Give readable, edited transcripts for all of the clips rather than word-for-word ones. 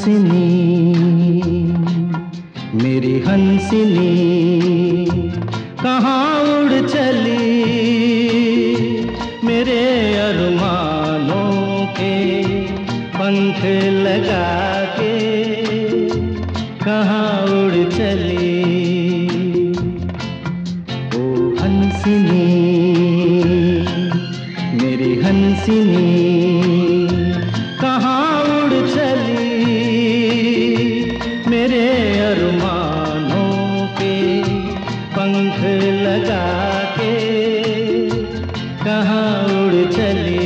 हंसनी, मेरी हंसनी कहाँ उड़ चली, मेरे अरमानों के पंख लगा के कहाँ उड़ चली। ओ हंसनी, मेरी हंसनी कहाँ उड़ चली, मेरे अरमानों के पंख लगा के कहाँ उड़ चली।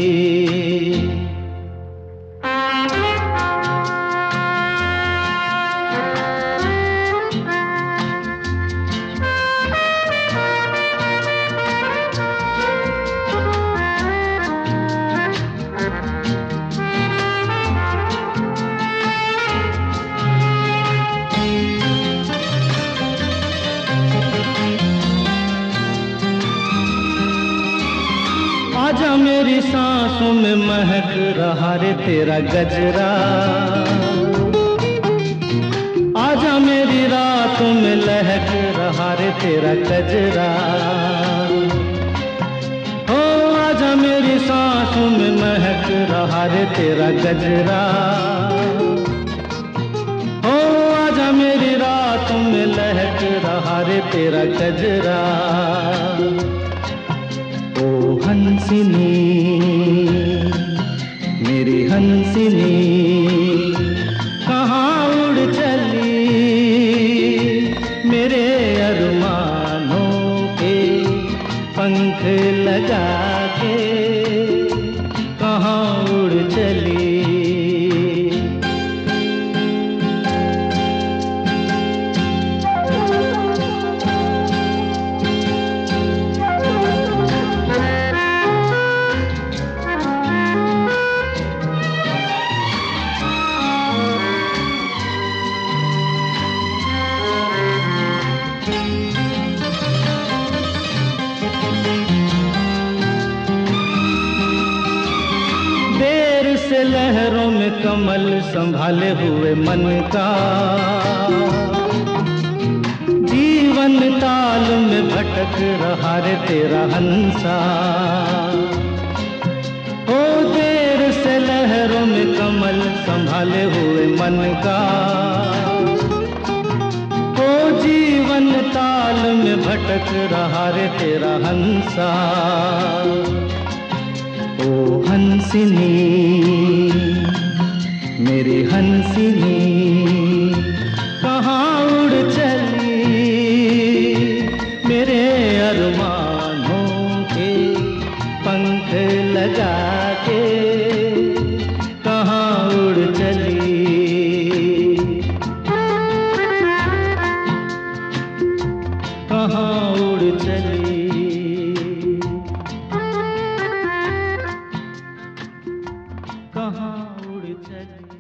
आजा मेरी सांसों में महक रहा रे तेरा गजरा, आजा मेरी रातों में लहक रहा रे तेरा गजरा। हो आजा मेरी सांसों में महक रहा रे तेरा गजरा। हो आजा मेरी रातों में लहक रहा रे तेरा गजरा। ओ हंसनी, मेरी हंसनी कहाँ उड़ चली, मेरे अरमानों के पंख लगा के कहाँ उड़ चली। से लहरों में कमल संभाले हुए मन का, जीवन ताल में भटक रहा रे तेरा हंसा। ओ देर से लहरों में कमल संभाले हुए मन का, ओ जीवन ताल में भटक रहा रे तेरा हंसा। ओ हंसनी, मेरी हंसनी कहाँ उड़ चली, मेरे अरमानों के पंख लगा के कहाँ उड़ चली। कहाँ उड़ चली, कहाँ उड़ चली।